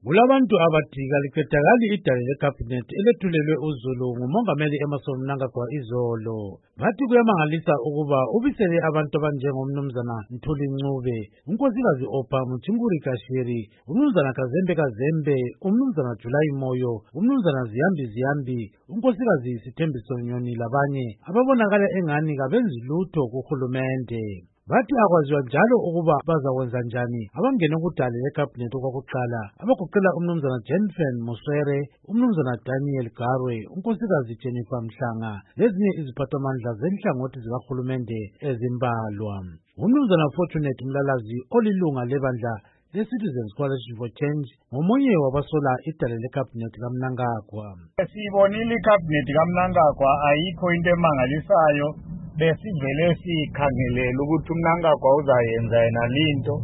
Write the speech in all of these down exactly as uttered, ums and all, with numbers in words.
Kulabantu abadika liqedakali idale lecabinet elethulelwe uZulu ngumongameli Emmerson Mnangagwa izolo. Bathi kuyamangalisa ukuba ubisele abantu abanjengomnumzana Ntuli Ncube, unkosikazi Opha Muthinkuri Kashiri, umnumzana Kazembe Kazembe, umnumzana July Moyo, umnumzana Ziyambi Ziyambi, unkosikazi Sithembiso Nyoni labanye ababonakala engani kabenzi lutho kuhulumende. Bathi akwaziwa njalo ukuba bazakwenza njani abangene kudale lecabinet okwakuqala abagoqela umnumzana Jenfen Musere, umnumzana Daniel Garwe, unkosikazi Jennifer Mhlanga lezinye iziphathamandla zenhlangothi zikahulumende ezimbalwa. Umnumzana Fortunate Mlalazi olilunga lebandla le-Citizens Coalition for Change ngomunye wabasola idale lecabinet kaMnangagwa. Sibonile icabinet kaMnangagwa ayikho into emangalisayo. Besivele sikhangelela ukuthi uMnangagwa uzayenza yena linto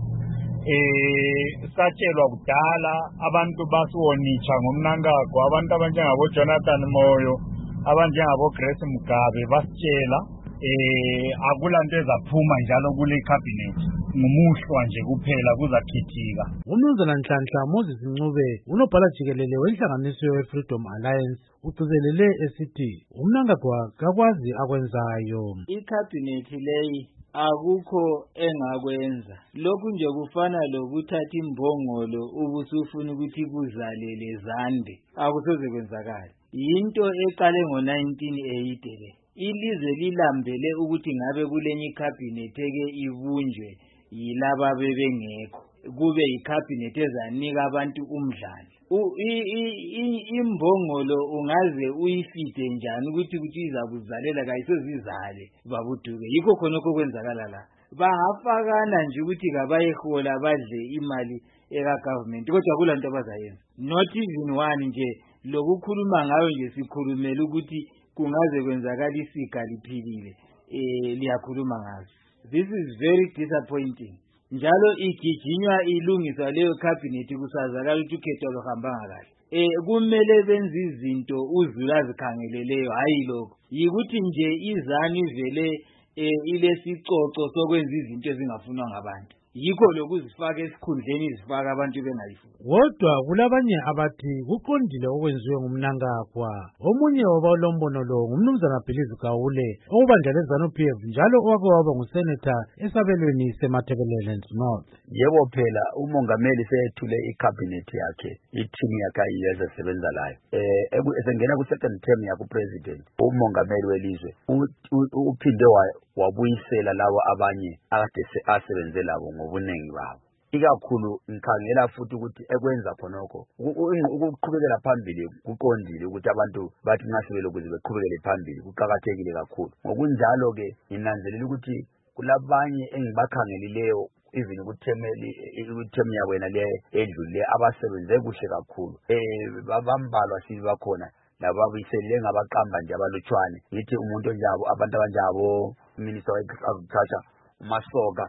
eh satshelwa kudala abantu basiwonitsha ngomNangagwa, abantu abanjengabo Jonathan Moyo, abanjengabo Grace Mugabe basitshela eh akulanto ezaphuma njalo kule cabinet, ngumuhlwa nje kuphela kuzakhithika. Umnumzana Nhlanhla Moses Ncube unobhala jikelele wenhlanganiso ye-Freedom Alliance ugcizelele esithi uMnangagwa kakwazi akwenzayo. Icabinet leyi akukho engakwenza, lokhu nje kufana lokuthatha imbongolo ubusufuna ukuthi kuzalele zande, akusoze kwenzakala. Yinto eqale ngo nineteen eighty le. Ilizwe lilambele ukuthi ngabe kulenye icabinet eke ibunjwe yilaba bebengekho, kube icabinet ezanika abantu umdlalo. Imbongolo ungaze uyifide njani ukuthi ukuthi izakuzalela kayisozizale babuduke. Yikho khonokho kwenzakala la. Bahafakana nje ukuthi kabayehola badle imali eka government, kodwa kulanto abazayenza. Not even one nje lokukhuluma ngayo nje sikhulumela ukuthi kungaze kwenzakala isika liphilile eh liyakhuluma ngazo. This is very disappointing. Njalo igijinywa ilungiswa leyo cabinet kusazakala ukuthi ukhetho lohamba ngakahle. Eh kumele benze izinto uZulu azikhangeleleyo, hayi lokho. Yikuthi nje izani vele eh ilesicoco sokwenza izinto ezingafunwa ngabantu. Yikho lokuzifaka esikhundleni izifaka abantu bengayifuni. Kodwa kulabanye abathi kuqondile okwenziwe nguMnangagwa. Omunye wabalombono lo ngumnumzana Bhilizi Gawule okubandla leZanu-P F njalo owake waba ngusenator esabelweni seMatabeleland North. Yebo phela umongameli seyethule icabinet yakhe, i-team yakhe ayisebenza layo. Eh esengena ku second term yakhe upresident, umongameli welizwe uphinde wabuyisela labo abanye akade asebenze labo ngobunengi babo. Ikakhulu ngikhangela futhi ukuthi ekwenza khonokho ukuqhubekela phambili kuqondile ukuthi abantu bathi ngasibele ukuze beqhubekele phambili kuqhakathekile kakhulu. Ngokunjalo ke nginanzelela ukuthi kulabanye engibakhangeleleyo even ukuthemeli ukuthemya yabo wena le edlule abasebenze kuhle kakhulu. Eh babambalwa sibakhona lababuyisele ngabaqamba nje abalutshwane. Yithi umuntu njalo abantu abanjabo Minister of Agriculture Masoga,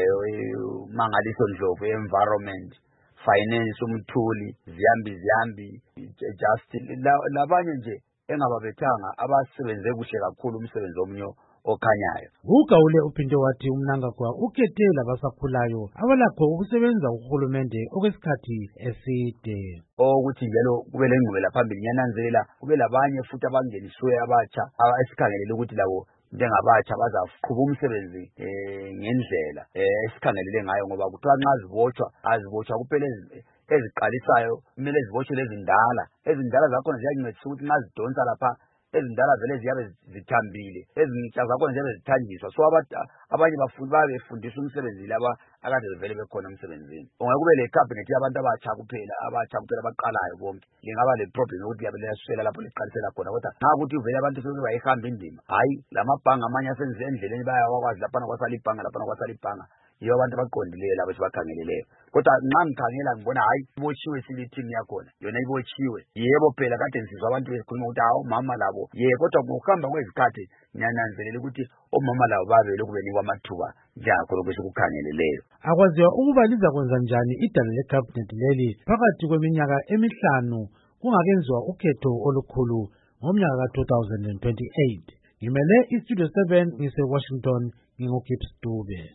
eh Mangaliso Ndlovu, environment, finance umthuli, Ziyambi Ziyambi, justice labanye nje engababethanga abasebenze kuhle kakhulu umsebenzi omnyo okhanyayo. Ugawule uphinde wathi uMnangagwa ukhethe labasakhulayo abalakho ukusebenza kuhulumende okwesikhathi eside. Ukuthi njalo kube lengqubela phambili nyananzelela kube labanye futhi abangeniswe abatsha abasikhangelele ukuthi labo njengabatsha bazaqhuba umsebenzi eh ngendlela eh esikhangelele ngayo, ngoba kuthiwa nxa zibotshwa azibotshwa kuphela eziqalisayo, kumele zibotshwe lezindala. Ezindala zakhona ziyancedisa ukuthi nxa zidonsa lapha ezindala vele ziyabe zithambile, ezintsha zakhona ziyabe zithanjiswa. So abanye bafundi babefundisa umsebenzi laba akade vele bekhona emsebenzini. Ongeke kube le cabinet yabantu abatsha kuphela, abatsha kuphela abaqalayo bonke. Lingaba le problem ukuthi yabe liyaswela lapho liqalisela khona, kodwa nxa ukuthi vele abantu sebeyihamba indima, hayi lamabhanga amanye asenze endleleni bayakwazi lapha kwasala ibhanga lapha kwasala ibhanga. Yiyo abantu baqondileyo labo sibakhangeleleyo. Kodwa nxa ngikhangela ngibona hayi ibotshiwe sile team yakhona, yona ibotshiwe. Yebo phela kade nsizwa abantu bekhuluma ukuthi hawo mama labo ye, kodwa ngokuhamba kwezikhathi nyananzelela ukuthi omama labo babele kubenikwa amathuba njakho lokho sikukhangeleleyo. Akwaziwa ukuba lizakwenza njani idale lecabinet leli phakathi kweminyaka emihlanu kungakenziwa ukhetho olukhulu ngomnyaka ka two thousand twenty-eight. Ngimele iStudio seven ngise Washington, nginguGibbs Dube.